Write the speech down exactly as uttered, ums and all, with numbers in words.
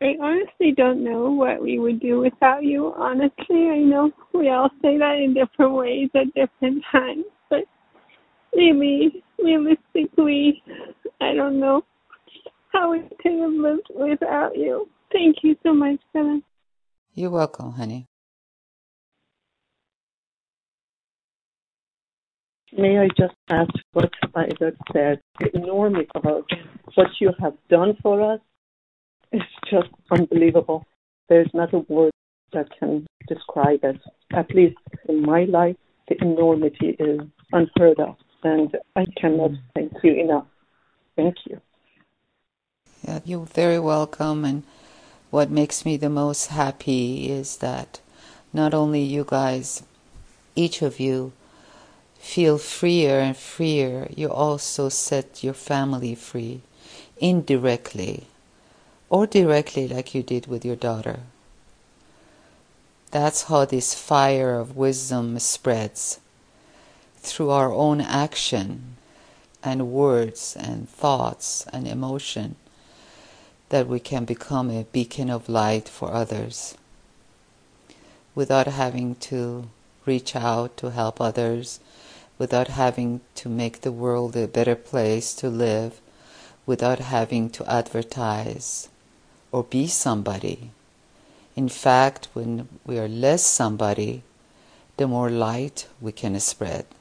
I honestly don't know what we would do without you. Honestly, I know we all say that in different ways at different times, but really, realistically, I don't know how we could have lived without you. Thank you so much for that. You're welcome, honey. May I just add what Ida said? The enormity of what you have done for us is just unbelievable. There's not a word that can describe it. At least in my life, the enormity is unheard of, and I cannot thank you enough. Thank you. Yeah, you're very welcome. And what makes me the most happy is that not only you guys, each of you, feel freer and freer, you also set your family free, indirectly or directly, like you did with your daughter. That's how this fire of wisdom spreads through our own action and words and thoughts and emotion, that we can become a beacon of light for others without having to reach out to help others, without having to make the world a better place to live, without having to advertise or be somebody. In fact, when we are less somebody, the more light we can spread.